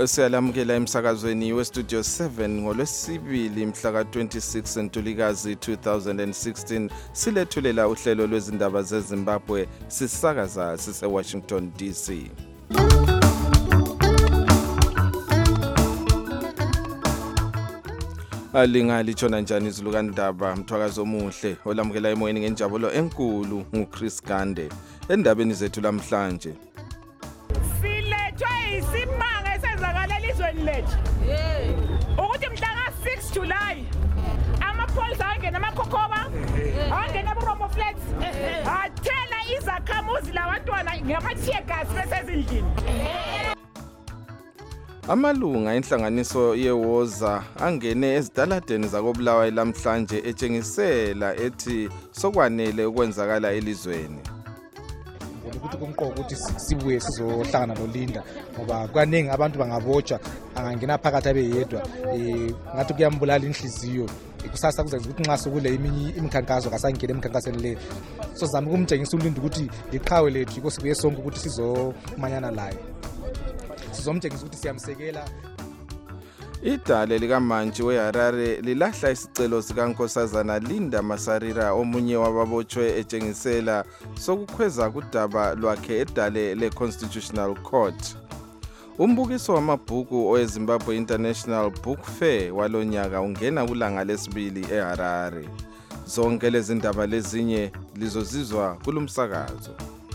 Siyalamukela emsakazweni westudio 7 ngolwesibili mhla ka-26 Ntulikazi 2016 silethulela uhlelo lwezindaba zeZimbabwe sisakaza sise-Washington DC. Lingalithona njani izulu kandaba mthwakazo omuhle olamukela emoyeni ngenjabulo enkulu nguChris Gande. Endabeni zethu lamhlanje lethu ukuthi mhla ka-6 July amapholisa angena amakhokoba angena eBuRombo Flats athela izakhamuzi labantwana ngama-teargas besezindlini. Amalunga enhlanganiso yeWoza angene ezitaladeni zakoBulawayo lamhlanje etshengisela ethi sokwanele ukwenzakala elizweni. Ukuthi kumqoka ukuthi sibuye sizohlangana noLinda ngoba kaningi abantu bangabotshwa angangena phakathi abeyedwa ngathi kuyambulala inhliziyo kusasa kuzenza ukuthi nxa sokule imikhankaso kasangena emkhankasweni le sozama ukumtshengisa uLinda ukuthi iqhawe lethu yiko sibuye sonke ukuthi sizomanyana laye sizomtshengisa ukuthi siyamsekela. Idale likaMantshi weHarare lilahla isicelo sikaNkosazana Linda Masarira omunye wababotshwe etshengisela sokukhweza kudaba lwakhe edale le-Constitutional Court. Umbukiso wamabhuku oweZimbabwe International Book Fair walonyaka ungena kulanga lesibili eHarare. Zonke lezi ndaba lezinye lizozizwa kulumsakazo.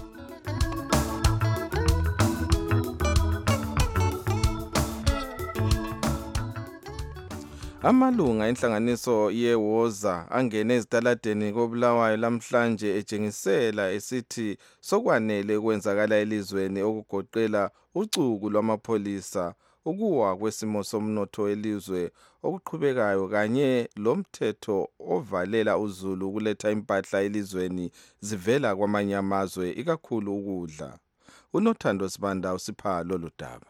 Amalunga enhlanganiso yeWoza angene ezitaladeni koBulawayo lamhlanje etshengisela esithi sokwanele ukwenzakala elizweni okugoqela ucuku lwamapholisa, ukuwa kwesimo somnotho elizwe okuqhubekayo kanye lomthetho ovalela uZulu ukuletha impahla elizweni zivela kwamanye amazwe ikakhulu ukudla. uNothando Sibanda usipha lolu daba.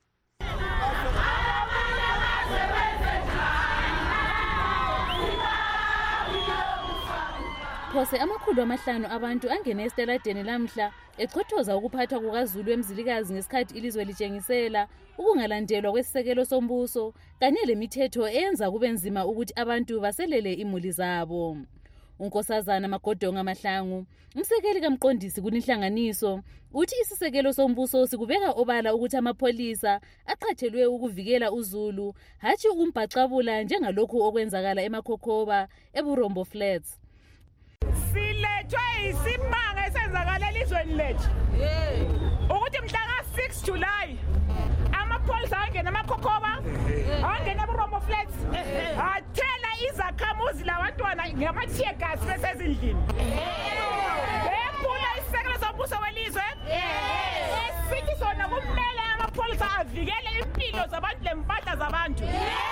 Phose amakhulu amahlanu abantu angene esitaladeni lamhla echothoza ukuphathwa kukaZulu eMzilikazi ngesikhathi ilizwe litshengisela ukungalandelwa kwesisekelo sombuso kanye lemithetho eyenza kube nzima ukuthi abantu baselele imuli zabo. uNkosazana Magodonga Mahlangu, umsekeli kamqondisi kuninhlanganiso, uthi isisekelo sombuso sikubeka obala ukuthi amapholisa aqhathelwe ukuvikela uZulu hathi ukumbhacabula njengalokhu okwenzakala emakhokhoba eBuRombo Flats. Silethwe isimanga esenzakala elizweni lethu ukuthi mhla ka-6 July amapholisa angena amakhokhoba angena eBuRombo Flats athela izakhamuzi labantwana ngama-teargas besezindlini bephula isisekelo sombuso welizwe esithi sona kumele amapholisa avikele impilo zabantu lempahla zabantu.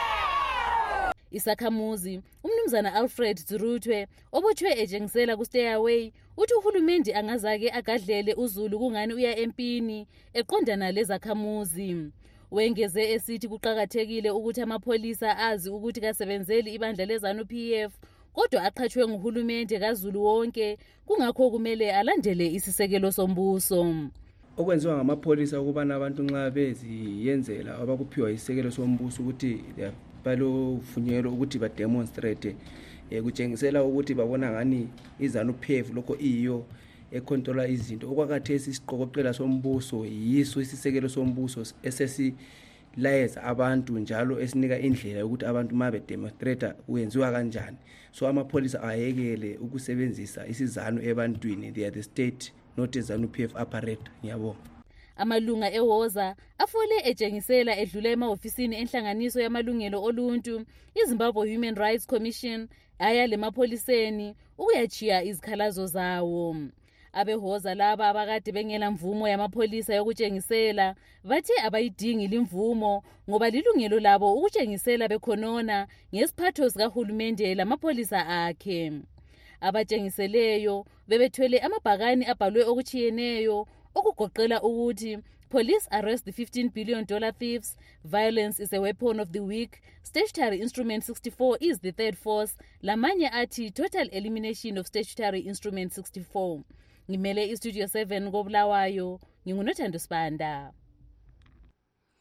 Isakhamuzi umnumzana Alfred Zurutwe obotshwe etshengisela ku-Stayaway uthi uhulumende angazake agadlele uZulu kungani uya empini eqondana lezakhamuzi. Wengeze esithi kuqakathekile ukuthi amapholisa azi ukuthi kasebenzeli ibandla leZANU-PF kodwa aqhatshwe nguhulumende kaZulu wonke kungakho kumele alandele isisekelo sombuso. Okwenziwa ngamapholisa ukubana abantu nxa beziyenzela abakuphiwa isisekelo sombuso ukuthi balovunyelwa ukuthi bademonstrate kutshengisela ukuthi babona ngani iZANU-PF lokho iyo econtrola izinto. Okwakhathesi isiqokoqela sombuso yiso isisekelo sombuso esesilayeza abantu njalo esinika indlela yokuthi abantu ma bedemonstrate kuyenziwa kanjani. So amapholisa ayekele ukusebenzisa isizanu ebantwini. They are the state, not iZANU-PF apparatus. Ngiyabonga. Amalunga eWoza afole etshengisela edlula emahofisini enhlanganiso yamalungelo oluntu iZimbabwe Human Rights Commission aya lemapholiseni ukuyachiya izikhalazo zawo. AbeWoza laba abakade bengela mvumo yamapholisa yokutshengisela bathi abayidingi limvumo ngoba lilungelo labo ukutshengisela bekhonona ngesiphatho sikahulumende lamapholisa akhe. Abatshengiseleyo bebethwele amabhakani abhalwe okuchiyeneyo okugoqela ukuthi police arrest the $15 billion thieves, violence is a weapon of the weak, statutory instrument 64 is the third force, lamanye athi total elimination of statutory instrument 64. Ngimele istudio 7 koBulawayo, nginguNothando Sibanda.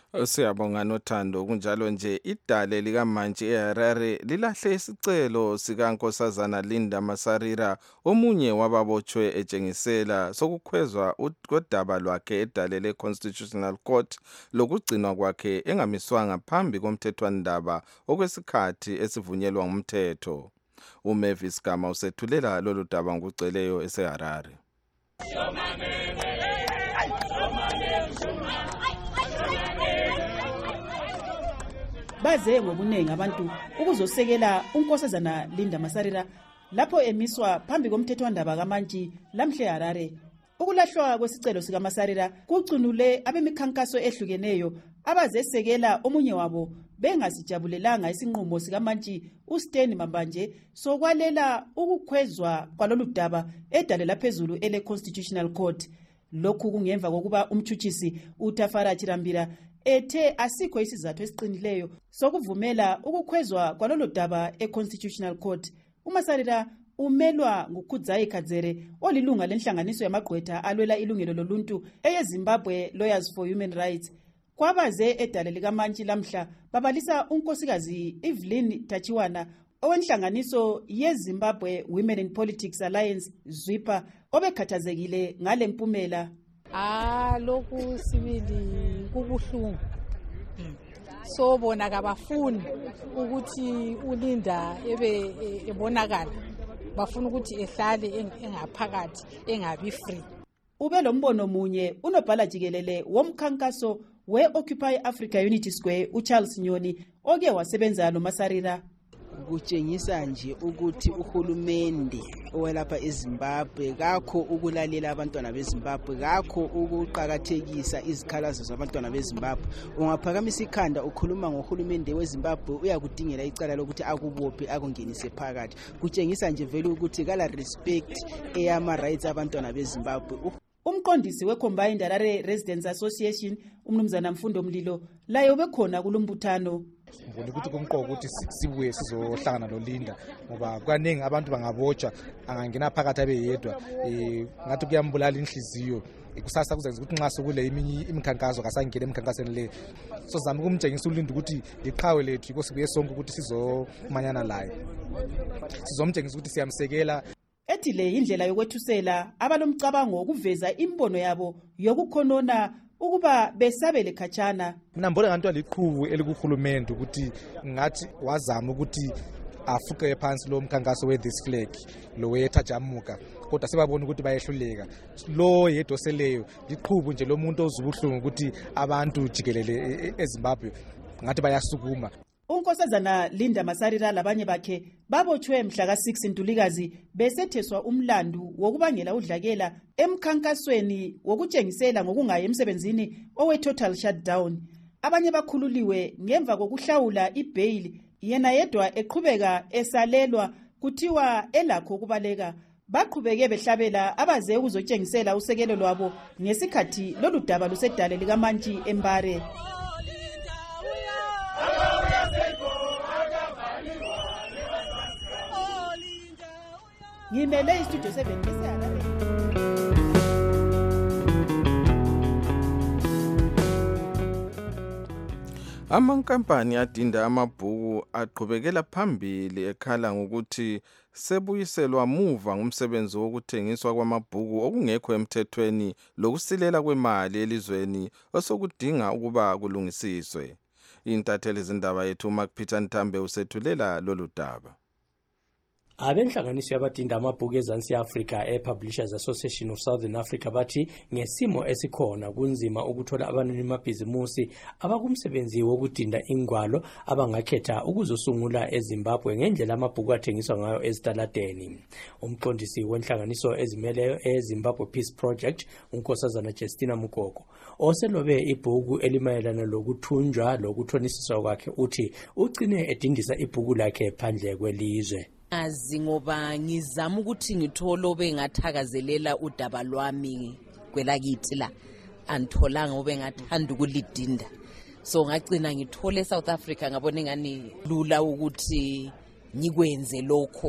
Siyabonga nothando kunjalo nje idale likaMantshi eHarare lilahle isicelo sikaNkosazana Linda Masarira omunye wababotshwe etshengisela sokukhwezwa kodaba lwakhe edale leConstitutional Court lokugcinwa kwakhe engamiswanga phambi komthethwandaba okwesikhathi esivunyelwa ngumthetho. uMavis Gama usethulela lolu daba ngokuceleyo eseHarare. Baze ngobuningi abantu ukuzosekela uNkosazana Linda Masarira lapho emiswa phambi komthethwandaba kaMantshi lamhle Harare. Ukulahlwa kwesicelo sika Masarira kucunule abemikhankaso ehlukeneyo abazesekela omunye wabo bengasijabulelanga isinqumo sika Mantshi uSteni Mambanje sokwalela ukukhwezwa kwalolu daba edale laphezulu ele Constitutional Court. Lokhu kungemva kokuba umtshutshisi uTafara Chirambira ethe asikho isizathu esiqinileyo sokuvumela ukukhwezwa kwalolu daba eConstitutional Court. uMasarira umelwa nguKhudzai Kadzere olilunga lenhlanganiso yamagqwetha alwela ilungelo loluntu eyeZimbabwe Lawyers for Human Rights. Kwabaze edale likaMantshi lamhla babalisa unkosikazi Evelyn Tachiwana owenhlanganiso yeZimbabwe Women in Politics Alliance ZWIPA obekhathazekile ngale mpumela. Lokhu sibili kubuhlungu. So bona kabafuni ukuthi uLinda ebonakala. Bafuna ukuthi ehlale engaphakathi engabi free. Ube lo mbono munye unobhala jikelele womkhankaso we-Occupy Africa Unity Square uCharles Nyoni oke wasebenza noMasarira. Kutshengisa nje ukuthi uhulumende owelapha eZimbabwe kakho ukulalela abantwana beZimbabwe, kakho ukuqhakathekisa izikhalazo zabantwana beZimbabwe. Ungaphakamisa ikhanda ukhuluma ngohulumende weZimbabwe uyakudingela icala lokuthi akubophe akungenise phakathi. Kutshengisa nje vele ukuthi kala respect eyama rights abantwana beZimbabwe. Umqondisi weCombined Harare Residents Association umnumzana Mfundo Mlilo laye ubekhona kulombuthano. Ngibona ukuthi kumqoka ukuthi sibuye sizohlangana noLinda ngoba kwaningi abantu bangabotshwa angangena phakathi abeyedwa ngathi kuyambulala inhliziyo. Kusasa kuzenza ukuthi nxa sokule imikhankaso kasangena emkhankasweni le sizama ukumtshengisa uLinda ukuthi liqhawe lethu yiko sibuye sonke ukuthi sizomanyana laye, sizomtshengisa ukuthi siyamsekela. Ethi le indlela yokwethusela abalomcabango ukuveza imbono yabo yokukhonona ukuba besabele khatshana. Mina mbona nganto aliqhubu elikuhulumende ukuthi ngathi wazama ukuthi afuke phansi lo mkhankaso we-this flag lo wethajamuka, kodwa sebabona ukuthi bayehluleka. Lo yedoseleyo liqhubu nje lo muntu ozubuhlungu ukuthi abantu jikelele eZimbabwe ngathi bayasukuma. uNkosazana Linda Masarira labanye bakhe babotshwe mhla ka-6 Ntulikazi besetheswa umlandu wokubangela udlakela emkhankasweni wokutshengisela ngokungayi emsebenzini owe-total shutdown. Abanye bakhululiwe ngemva kokuhlawula ibail, yena yedwa eqhubeka esalelwa kuthiwa elakho ukubaleka. Baqhubeke behlabela abaze ukuzotshengisela usekelo lwabo ngesikhathi lolu daba lusedale likaMantshi eMbare. Ngimele istudio 7 eseHarare. Amankampani adinda amabhuku aqhubekela phambili ekhala ngokuthi sebuyiselwa muva ngumsebenzi wokuthengiswa kwamabhuku okungekho emthethweni lokusilela kwemali elizweni osokudinga ukuba kulungisiswe. Intatheli zindaba yethu Peter Ntambe usethulela lolu daba. Abenhlanganiso yabadinda amabhuku eZansi Africa ePublishers Association of Southern Africa bathi ngesimo esikhona kunzima ukuthola abanini bamabhizimusi abakumsebenzi wokudinda ingwalo abangakhetha ukuzosungula eZimbabwe ngendlela amabhuku athengiswa ngayo ezitaladeni. Umqondisi wenhlanganiso ezimeleyo eZimbabwe Peace Project uNkosazana Justina Mukoko oselobe ibhuku elimayelana lokuthunjwa lokuthonisiswa kwakhe uthi ugcine edingisa ibhuku lakhe phandle kwelizwe. Azi ngoba ngizama ukuthi ngithole bengathakazelela udaba lwami kwelakithi la antholanga obengathanda ukulidinda, so ngagcina ngithole eSouth Africa ngabona ngani lula ukuthi ngikwenze lokho.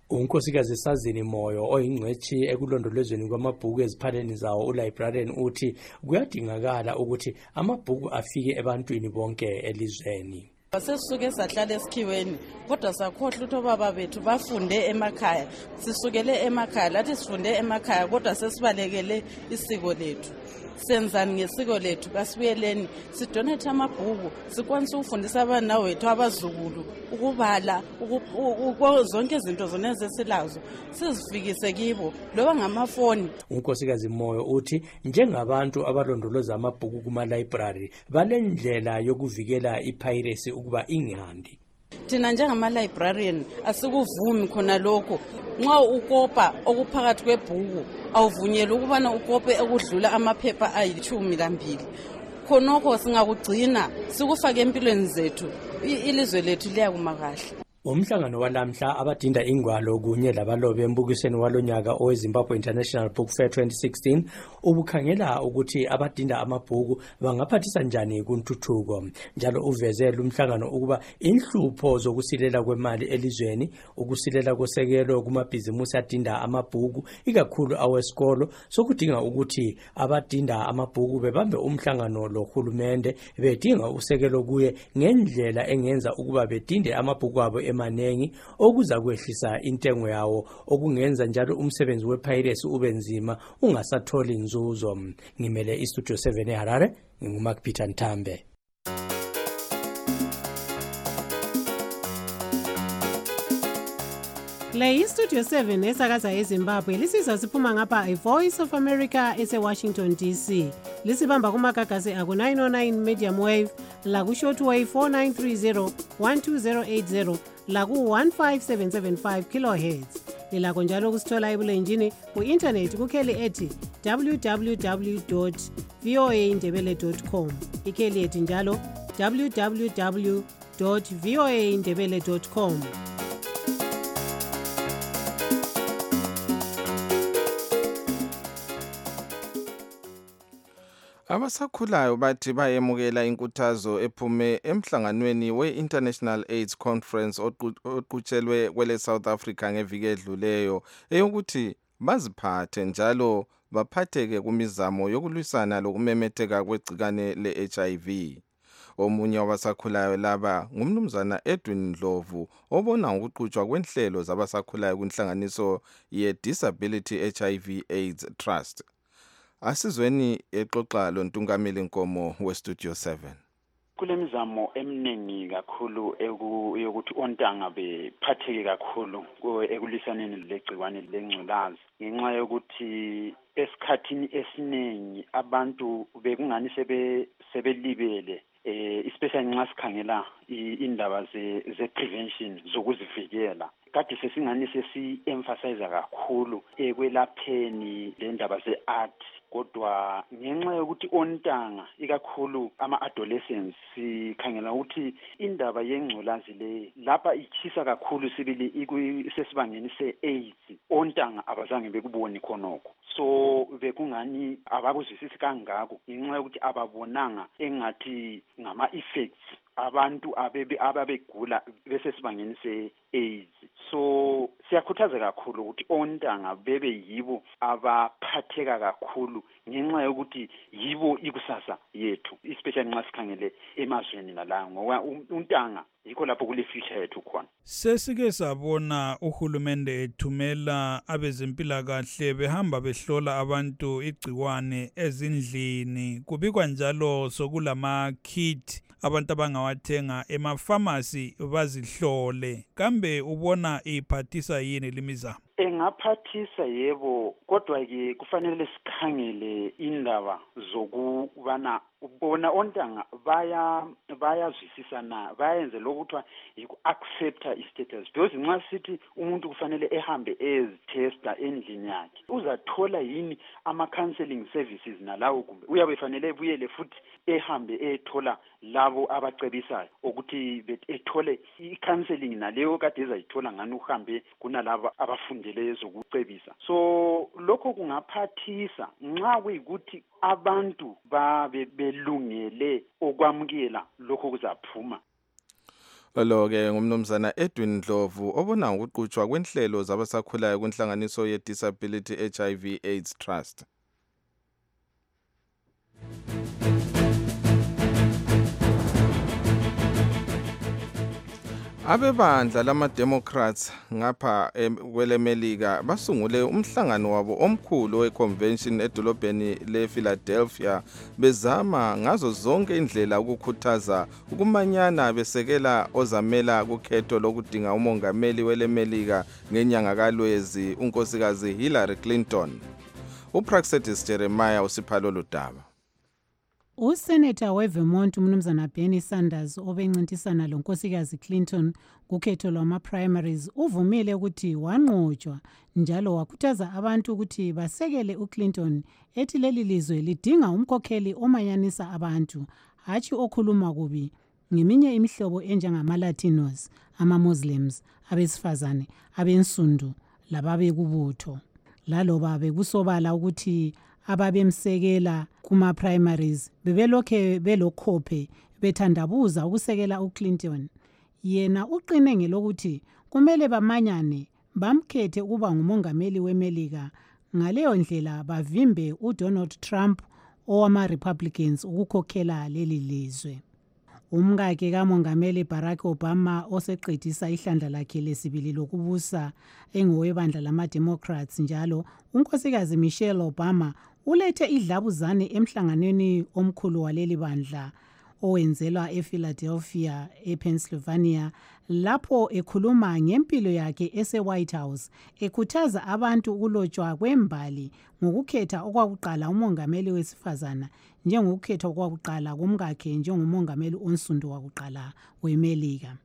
unkosikazi Sazini Moyo oyingcwethi ekulondolozweni kwamabhuku eziphaleni zawo ulibrarian uthi kuyadingakala ukuthi amabhuku afike ebantwini bonke elizweni. Sisuke sahlala esikhiweni kodwa sakhohlwa ukuthi obaba bethu bafunde emakhaya. Sisukele emakhaya lathi sifunde emakhaya kodwa sesibalekele isiko lethu. Senzani ngesiko lethu kasibuyeleni sidonate amabhuku sikwanisa ukufundisa abana wethu abazukulu ukubala zonke izinto zona ezesilazo sizifikise kibo loba ngamafoni. Unkosikazi Moyo uthi njengabantu abalondoloza amabhuku kuma library balendlela yokuvikela ipiracy ukuba ingandi. Thina njengama librarian asikuvumi khona lokho. Nxa ukopa okuphakathi kwebhuku awuvunyelwa ukubana ukope okudlula amaphepha ayi12. Khonokho singakugcina sikufake empilweni zethu ilizwe lethu liyakuma kahle. Umhlangano walamhla abadinda ingwalo kunye labalobi embukisweni walonyaka oweZimbabwe International Book Fair 2016 ubukhangela ukuthi abadinda amabhuku bangaphathisa njani kuntuthuko. Njalo uvezela umhlangano ukuba inhlupho zokusilela kwemali elizweni, ukusilela kosekelo kumabhizimusi adinda amabhuku ikakhulu awesikolo, sokudinga ukuthi abadinda amabhuku bebambe umhlangano lohulumende bedinga usekelo kuye ngendlela engenza ukuba bedinde amabhuku abo emanengi okuza kwehlisa intengo yawo okungenza njalo umsebenzi wepiracy ube nzima ungasatholi inzuzo. Ngimele iStudio 7 eHarare, nginguMark Peter Ntambe. Le iStudio 7 esakaza eZimbabwe lisiza siphuma ngapha iVoice of America eseWashington DC. Lisibamba kumagagasi aku 909 medium wave laku shortwave 4930 12080 laku 15775 kilohertz. Lilakho njalo kusithola ebulenjini ku-internet kukheli ethi www.voaindebele.com. Ikheli ethi njalo www.voaindebele.com. Abasakhulayo bathi bayemukela inkuthazo ephume emhlanganweni we-International AIDS Conference oqhutshelwe kwele South Africa ngeviki edluleyo eyokuthi baziphathe njalo baphatheke kumizamo yokulwisana lokumemetheka kwegcikane le-HIV. Omunye wabasakhulayo laba ngumnumzana Edwin Ndlovu obona ngokuqhutshwa kwenhlelo zabasakhulayo kwinhlanganiso ye-Disability HIV AIDS Trust. Asizweni exoxa lo Ntungameli Nkomo weStudio 7. Kulemizamo eminingi kakhulu yokuthi ontanga bephatheke kakhulu ekulisaneni legciwane lengculazi ngenxa yokuthi esikhathini esiningi abantu bekungani sebelibele especially nxa sikhangela indaba ze-prevention zokuzivikela. Kade sesingani sesi-emphasize kakhulu ekwelapheni le ndaba ze-art kodwa ngenxa yokuthi ontanga ikakhulu ama-adolescents sikhangela ukuthi indaba yengculazi le lapha ichisa kakhulu sibili sesibangeni se-AIDS ontanga abazange bekuboni khonokho so bekungani abakuzwisisi kangako ngenxa yokuthi ababonanga engathi ngama-effects abantu ababegula besesibangeni se-AIDS. So siyakhuthaza kakhulu ukuthi ontanga bebe yibo abaphatheka kakhulu ngenxa yokuthi yibo ikusasa yethu especially nxa sikhangele emazweni nala ngoba untanga yikho lapho kule future yethu khona. Sesike sabona uhulumende ethumela abezempilakahle behamba behlola abantu igciwane ezindlini kubikwa njalo sokulama kit abantu abangawathenga emafamasi bazihlole. Kambe ubona iphathisa yini limizamo? Engaphathisa yebo kodwa ke kufanele sikhangele indaba zokubana bona ontanga bayazwisisana bayenze lokuthiwa yiku-accepta i-status because nxa sithi umuntu kufanele ehambe ezitesta endlini yakhe uzathola yini ama-counseling services nalawo kumbe uyabe efanele ebuyele futhi ehambe ethola labo abacebisayo ukuthi ethole i-counseling naleyo kade ezayithola ngani uhambe kunalabo abafundele ezokucebisa. So lokho kungaphathisa nxa kuyikuthi abantu belungele okwamukela lokho kuzaphuma. Lo-ke ngumnumzana Edwin Ndlovu obona ukuqhutshwa kwenhlelo zabasakhulayo kwenhlanganiso ye-Disability HIV AIDS Trust. Abebandla lama-Democrats ngapha kwelemelika basungule umhlangano wabo omkhulu we-convention edolobheni le-Philadelphia bezama ngazo zonke indlela ukukhuthaza ukumanyana besekela ozamela kukhetho lokudinga umongameli welemelika ngenyanga kaLwezi unkosikazi Hillary Clinton. uPraxedis Jeremiah usiphalo lodaba. Usenator weVermont umnumzana Bernie Sanders obencintisana lonkosikazi Clinton kukhetho lwama-primaries uvumile ukuthi wanqotshwa njalo wakhuthaza abantu ukuthi basekele uClinton ethi leli lizwe lidinga umkhokheli omanyanisa abantu hatshi okhuluma kubi ngeminye imihlobo enjengama-Latinos, ama-Muslims, abesifazane, abensundu lababekubutho. Laloba bekusobala ukuthi ababemsekela kuma-primaries bebelokhe belokhophe bethandabuza ukusekela uClinton. Yena uqine ngelokuthi kumele bamanyane bamkhethe ukuba ngumongameli weMelika, ngaleyo ndlela bavimbe uDonald Trump owama-Republicans ukukhokhela leli lizwe. Umkakhe kamongameli Barack Obama oseqedisa ihlandla lakhe lesibili lokubusa engowebandla lama-Democrats njalo unkosikazi Michelle Obama ulethe idlabuzane emhlanganweni omkhulu waleli bandla owenzelwa ePhiladelphia ePennsylvania lapho ekhuluma ngempilo yakhe ese-White House ekhuthaza abantu ukulotshwa kwembali ngokukhetha okwakuqala umongameli wesifazana njengokukhetha okwakuqala kumkakhe njengomongameli onsundu wakuqala weMelika.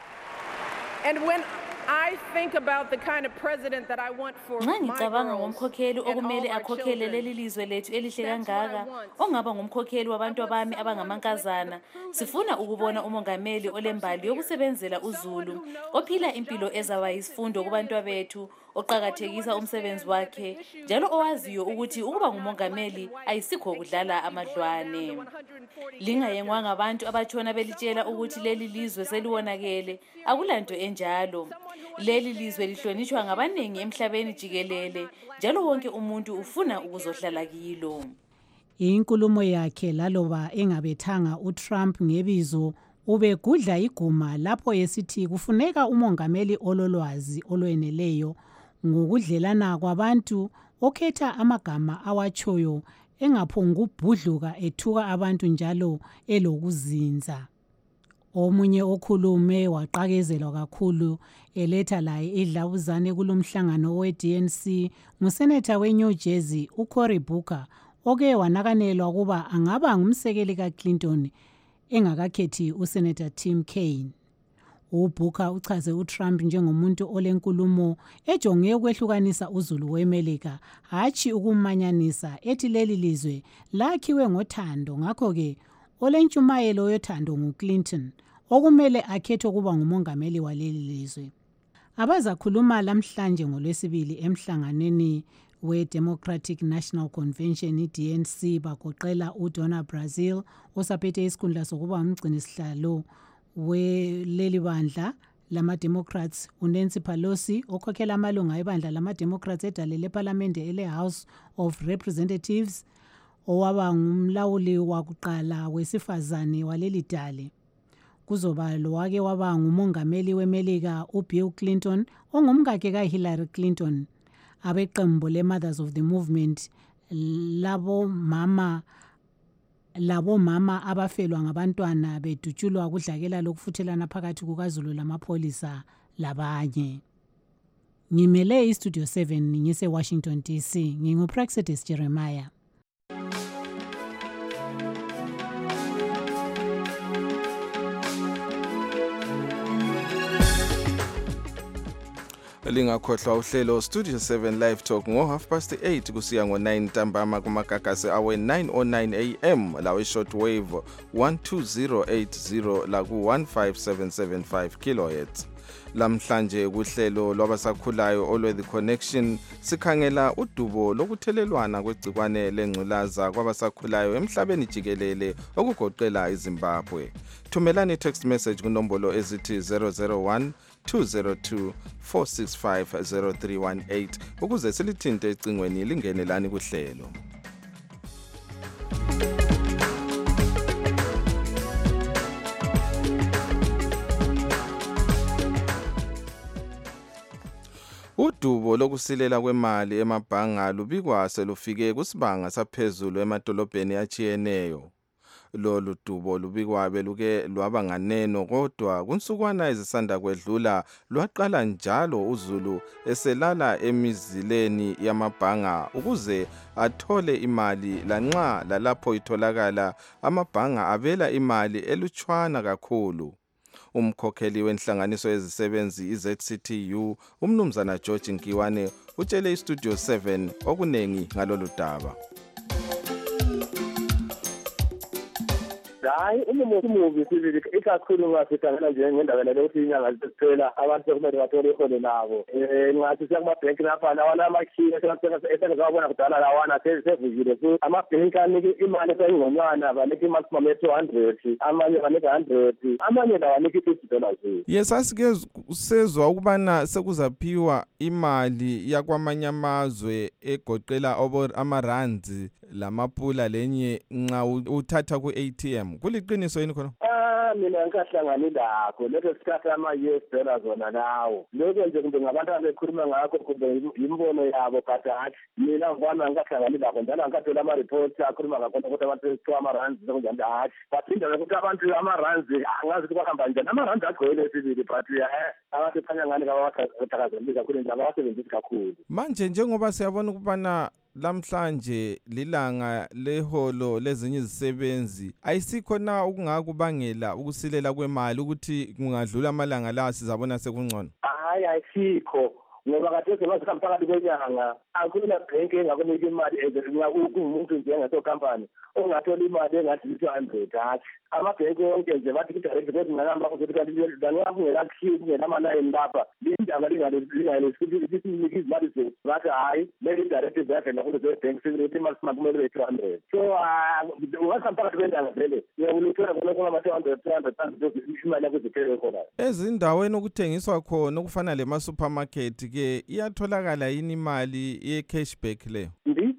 And when I think about the kind of president that I want for nxa ngicabanga ngomkhokheli okumele akhokhele leli lizwe lethu elihle kangaka ongaba ngumkhokheli wabantu abami abangamankazana, sifuna ukubona umongameli olembali yokusebenzela uzulu, ophila impilo ezaba yisifundo kubantu bethu, oqhakathekisa umsebenzi wakhe njalo owaziyo ukuthi ukuba ngumongameli ayisikho kudlala amadlwane. Lingayengwanga abantu abatshona belitshela ukuthi leli lizwe seliwonakele, akulanto enjalo. Leli lizwe lihlonishwa ngabanengi emhlabeni jikelele njalo wonke umuntu ufuna ukuzohlala kilo. Inkulumo yakhe laloba engabethanga uTrump ngebizo ubegudla iguma lapho yesithi kufuneka umongameli ololwazi olweneleyo ngokudlelana kwabantu okhetha amagama awatshoyo engaphongubhudluka ethuka abantu njalo elokuzinza. Omunye okhulume waqakezelwa kakhulu eletha laye idlabuzane kulomhlangano we-DNC nguseneta we-New Jersey uCory Booker oke wanakanelwa kuba angaba ngumsekeli kaClinton engakakhethi useneta Tim Kaine. uBooker uchaze uTrump njengomuntu olenkulumo ejonge ukwehlukanisa uzulu weMelika hatshi ukumanyanisa ethi leli lizwe lakhiwe ngothando ngakho-ke olentshumayelo yothando nguClinton okumele akhethe ukuba ngumongameli waleli lizwe. Abazakhuluma lamhlanje ngolwesibili emhlanganweni we-Democratic National Convention i-DNC bagoqela uDonna Brazil osaphethe isikhundla sokuba umgcinisihlalo weleli bandla lama-Democrats, uNancy Pelosi okhokhela amalunga ebandla lama-Democrats edale lephalamende ele-House of Representatives owaba ngumlawuli wakuqala wesifazane waleli dale. Kuzoba lowake waba ngumongameli weMelika uBill Clinton ongumkakhe kaHillary Clinton. Abeqembu le-Mothers of the Movement labo mama abafelwa ngabantwana bedutshulwa kudlakela lokufuthelana phakathi kukaZulu lamapholisa labanye. Ngimele iStudio 7 ngise-Washington DC, nginguPraxedis Jeremiah. Lingakhohlwa uhlelo Studio 7 Live Talk ngo8:30 kusiya ngo9 ntambama kumagagasi awe 9:09 AM lawe shortwave 12080 la ku 15775 kHz. Lamhlanje kuhlelo lwabasakhulayo olwe The Connection sikhangela udubo lokuthelelwana kwegcikwane lengculaza kwabasakhulayo emhlabeni jikelele okugoqela iZimbabwe. Thumelani text message kunombolo ezithi 001 202 465 0318 ukuze silithinte ecingweni lingenelani kuhlelo. Udubo lokusilela kwemali emabhanga lubikwa selufike kusibanga saphezulu emadolobheni achiyeneyo. Lolu dubo lubikwa beluke lwaba nganeno kodwa kunsukwana ezisanda kwedlula lwaqala njalo uZulu eselala emizileni yamabhanga ukuze athole imali lanxa lalapho itholakala amabhanga abela imali elutshwana kakhulu. Umkhokheli wenhlanganiso yezisebenzi iZCTU umnumzana George Nkiwane utshele iStudio 7 okunengi ngalolu daba. Hayi umubi sibili ikakhulu ngasikhangela nje ngendaba leyo inyanga zisiphela abantu kumele bathole iholo nabo ngathi siyakubabhenki lapha lawana amakhiye esengazabona kudala lawana sevukile futhi amabhenki anike imali esengconywana banike i-maximum ye-200 amanye banike 100 amanye lawo anike $50. Yes, asike sezwa ukubana sekuzaphiwa imali yakwamanye amazwe egoqela amarands lamapula lenye nxa uthatha ku-ATM. Kuliqiniso yini khona? Mina ngikahlangani lakho leso sikhathi ama-US dollars zona nawo lokho nje kumbe ngabantu abekhuluma ngakho kumbe imbono yabo but hathi mina ngibona ngikahlangani lakho njalo ngikathola ama-reports akhuluma ngakhona ukuthi abantu sekuthiwa ama-rands sekunjani hathi but indaba yokuthi abantu ama-rands angazi ukuthi bahamba njani ama-rands agcwele sibili but abantu khanya ngani kabawathakazeleli kakhulu nje abawasebenzisi kakhulu manje njengoba siyabona ukubana lamhlanje lilanga leholo lezinye izisebenzi ayisikho na ukungakubangela ukusilela kwemali ukuthi kungadlula amalanga la sizabona sekungcono? Hayi ayisikho ngoba kade sebazikhamba phakathi kwenyanga akuna bank engakunika imali umuntu nje engaso company ongathola imali engathi 200 hathi amabhenki onke nje bathi direct deposit ngahamba ukuthi kanti ngakungelakhiphi ngenamanani lapha indaba lingalesinika izimali zethu bathi hayi leli directive yakhe ukuthi zebank security imali simakumele 200 so ungakhamba phakathi kwenyanga vele uyakuthola khona kuma-200 imali yakho ziphele khona ezindaweni okuthengiswa khona okufana lema-supermarket ke iyatholakala yini imali ye-cashback leyo?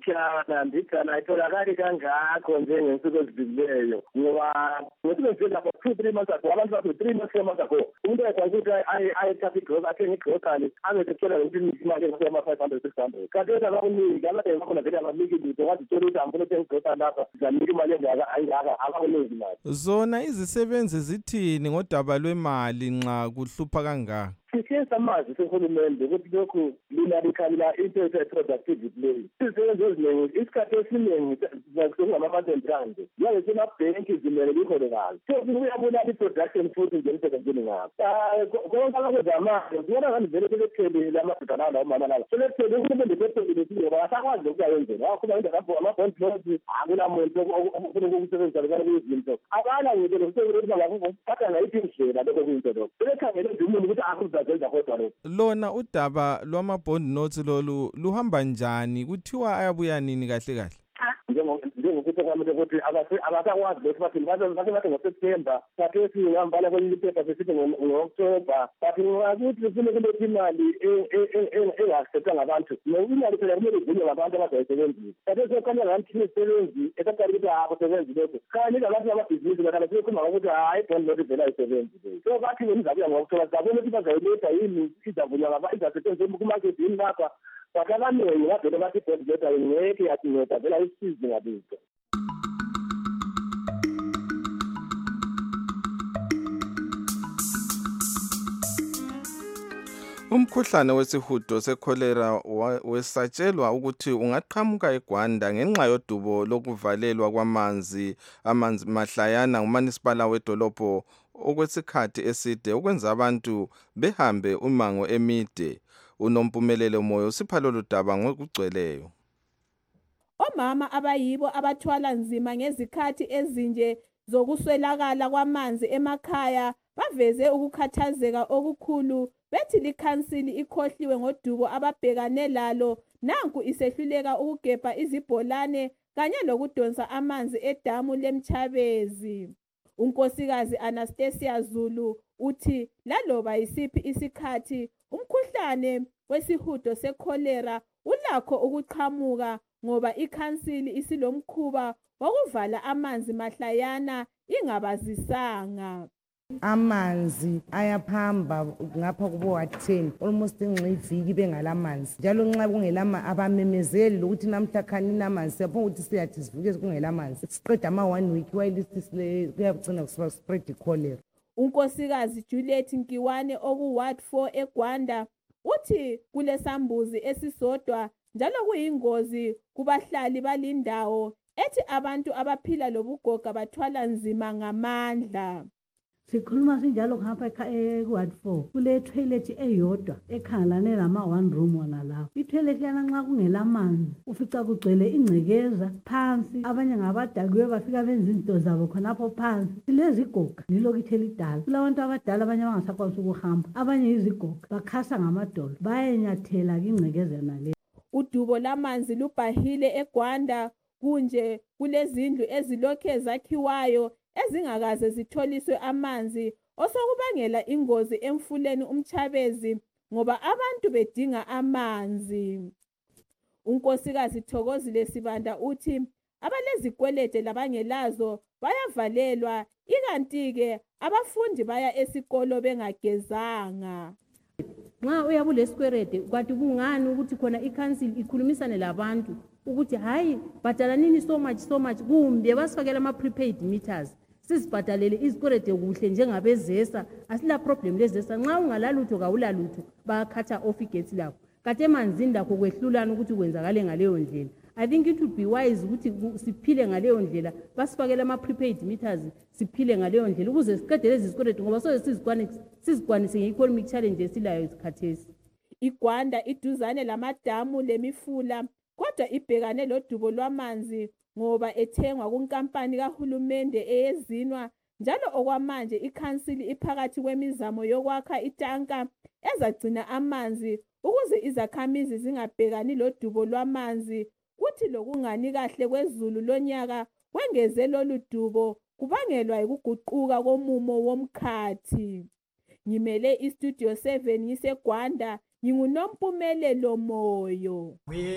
Ndijana itholakali kangakho njengensuku ezivikileyo ngoba ngesuku lapho 2-3 months ago abantu bathi 3 months 4 months ago umuntu ekwazi ukuthi ayethatha igrocery athenge igrocery abezithola ukuthi imali engama-500-600 kanti abakunika abadala bakhona vele abaniki lutho wazithola ukuthi angifuna uthenga igrocery lapha zanika imali engaka abakunika imali. Zona izisebenzi zithini ngodaba lwemali nxa kuhlupha kangaka? Sike samazi sehulumende ukuthi lokhu linalikhangela into productivity leyo izisebenzi eziningi isikhathi esiningi ngama-100 yabe semabhenki zimele iholo kazi so kuyabulala i-production futhi nje emsebenzini ngabo konke abakwenza amanje zibona ngani vele sebethelile amadoda lawo lawo mama lawo sebethelile uhulumende bethelile singoba asakwazi ukuyayenzela akhuluma into lapho ama-bond loans akulamuntu ofuna ukusebenzisa lekana kuyizinto abala ngito lokusebenza ukuthi bangakuphatha ngayiphi indlela lokho kuyinto lokho sebekhangele nje umuntu ukuthi akuza lona udaba lwama-bond notes lolu luhamba njani kuthiwa ayabuya nini kahle kahle? Njengokuthi kwamele ukuthi abasakwazi ukuthi bathi bathi ngoSeptember bathi esingambala kwenye iphepha sesithi ngo-October bathi ngakuthi kufune kuletha imali engasetshwa ngabantu imali phela kumele ivunywe ngabantu abazayisebenzisa bathi esokhanya ngathi imisebenzi esaqala ukuthi akusebenzi lokho kanye labantu bamabhizinisi bakhala sebekhuluma ngokuthi hayi bond note vele ayisebenzi so bathi ngizabuya ngo-October zabona ukuthi bazayiletha yini izavunywa izasetshenziswa kumarket yini lapha but abaningi bavele bathi ibond note ayingeke yasinceda vele ayisizi ngabito. Umkhuhlane wesihudo sekholera wesatshelwa ukuthi ungaqhamuka eGwanda ngenxa yodubo lokuvalelwa kwamanzi mahlayana ngumanisipala wedolobho okwesikhathi eside ukwenza abantu behambe umango emide. Unompumelelo Moyo usipha lolu daba ngokugcweleyo. Omama abayibo abathwala nzima ngezikhathi ezinje zokuswelakala kwamanzi emakhaya baveze ukukhathazeka okukhulu bethi likhansili ikhohliwe ngodubo ababhekane lalo nanku isehluleka ukugebha izibholane kanye lokudonsa amanzi edamu leMchabezi. Unkosikazi Anastasia Zulu uthi laloba yisiphi isikhathi umkhuhlane wesihudo sekholera ulakho ukuqhamuka ngoba ikhansili isilomkhuba wokuvala amanzi mahlayana ingabazisanga. Amanzi ayaphamba ngapha kubo 10 almost ngiviki bengalamanzi njalo nxa kungela abamemezeli ukuthi namhla khanini amanzi siyapho ukuthi siyathi sivuke kungela amanzi siqeda ama 1 week while kuyagcina kusiba spread cholera. Unkosikazi Juliet Nkiwane oku Ward 4 eGwanda uthi kulesambuzi esisodwa njalo kuyingozi kubahlali balindawo ethi abantu abaphila lobugoga bathwala nzima ngamandla. Sikhuluma sinjalo ngapha eWard 4 kule toilet eyodwa ekhangelane lama 1 room wona lapho. I-toilet yana nxa kungela manzi ufica kugcwele ingcekeza phansi, abanye ngabadakiwe bafika benza izinto zabo khonapho phansi. Silezigoga nilokithe elidala, kulabantu abadala abanye abangasakwanisi ukuhamba, abanye izigoga bakhasa ngamadolo bayenyathela ingcekeza nale. Udubo lamanzi lubhahile eGwanda kunje kulezindlu ezilokhe zakhiwayo ezingakaze zitholiswe amanzi osokubangela ingozi emfuleni uMchabezi ngoba abantu bedinga amanzi. Unkosikazi Thokozile Sibanda uthi abalezikwelede labangelazo bayavalelwa ikanti-ke abafundi baya esikolo bengagezanga. Nxa uyabule sikwerede kwathi kungani ukuthi khona ikhansili ikhulumisane labantu ukuthi hayi bhatalanini so much kumbe basifakela ama prepaid meters sizibhatalele izikwerede kuhle njengabezesa asila problem lezesa. Nxa ungalalutho kawulalutho bakhatha off igate lakho kade emanzini lakho kwehlulana ukuthi kwenzakale ngaleyo ndlela. I think it would be wise ukuthi siphile ngaleyo ndlela basifakela ama prepaid meters siphile ngaleyo ndlela ukuze siqede lezi zikwerede ngoba soze sizikwanise nge-economic challenge esilayo isikhathesi. IGwanda iduzane lamadamu lemifula kodwa ibhekane lodubo lwamanzi ngoba ethengwa kunkampani kahulumende eyezinwa njalo okwamanje ikhansili iphakathi kwemizamo yokwakha itanka ezagcina amanzi ukuze izakhamizi zingabhekani lodubo lwamanzi. Kuthi lokungani kahle kwezulu lonyaka kwengeze lolu dubo kubangelwa ukuguquka komumo womkhathi. Ngimele iStudio 7 ngiseGwanda nginguNompumelelo Moyo.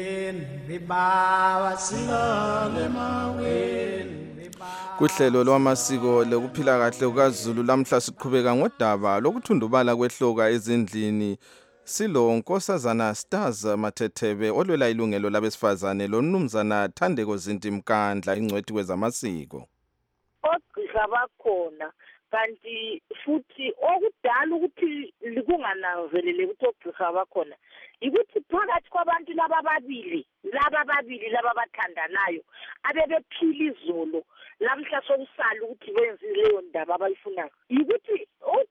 Kuhlelo lwamasiko lokuphila kahle kukaZulu lamhla siqhubeka ngodaba lokuthundubala kwehloka ezindlini. Silo Nkosazana Stars Mathethebe olwela ilungelo labesifazane loMnumzana Thandeko Zintimkandla ingcwethi kwezamasiko. Ogqirha bakhona kanti futhi okudala ukuthi likungananzelele ukuthi ogqirha bakhona ukuthi phakathi kwabantu laba babili laba bathandanayo abebephila izolo lamhla sokusala ukuthi benze leyo ndaba abayifunayo ukuthi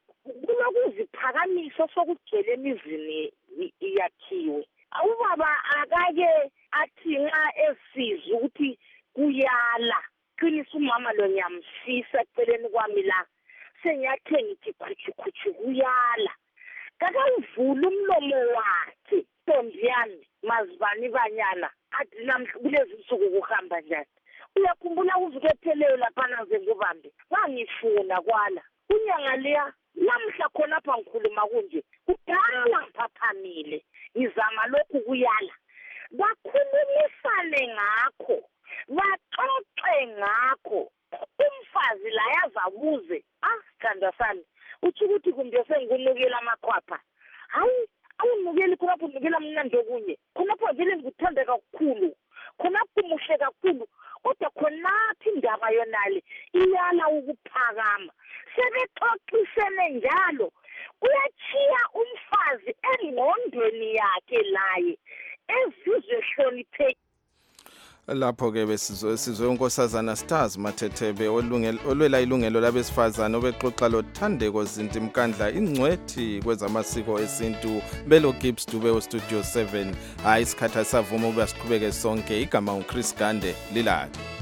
kulokuziphakamiso sokugcwele emizini iyakhiwe. Ubaba akake athi nxa esizwe ukuthi kuyala qinisa umama lo nyamsisa eceleni kwami la senyathe ngithi khuchu kuyala kakawuvula umlomo wakhe ntombi yami mazibani banyana athi namhla kulezi nsuku kuhamba njani. Uyakhumbula uvukepheleyo laphana ngobambe ngangifuna kwala unyanga leya lamhla khonapha ngikhuluma kunje kudala ngiphaphamile ngizama lokhu kuyala bakhulumisane ngakho baxoxe ngakho umfazi la yazabuze sithanda sami uthi ukuthi kumbe sengikunukela amaqhwapha hayi awunukeli khonapho unukela mnandi okunye khonapho vele ngikuthanda kakhulu khonapho muhle kakhulu kodwa khonapho indaba yonale iyala ukuphakama sebexoxisene njalo uyachiya umfazi engqondweni yakhe laye ezizwe ehloniphekile. Lapho ke besizwe uNkosazana Stars Mathethebe olwela ilungelo labesifazane obexoxa loThandeko Zintimkandla ingcwethi kwezamasiko esintu belo Gibbs Dube Studio 7. Hayi isikhatha savuma ube siqhubeke sonke igama uChris Gande lilala.